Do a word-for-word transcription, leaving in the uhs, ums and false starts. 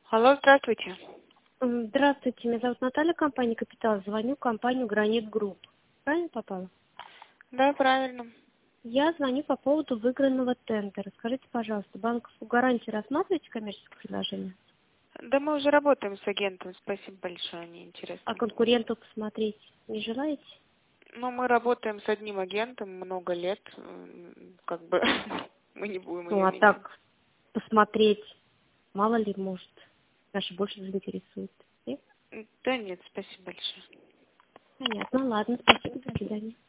Алло, здравствуйте. М, Здравствуйте, меня зовут Наталья, компания «Капитал». Звоню в компанию «Гранит Групп». Правильно попала? Да, правильно. Я звоню по поводу выигранного тендера. Скажите, пожалуйста, банковскую гарантию рассматриваете коммерческое предложение? Да мы уже работаем с агентом, спасибо большое, А неинтересно. конкурентов посмотреть не желаете? Ну, мы работаем с одним агентом много лет, м, как бы мы не будем Ну, ее а менять. так посмотреть, мало ли, может, наши больше заинтересует. Нет? Да нет, спасибо большое. Понятно, ладно, спасибо, до свидания.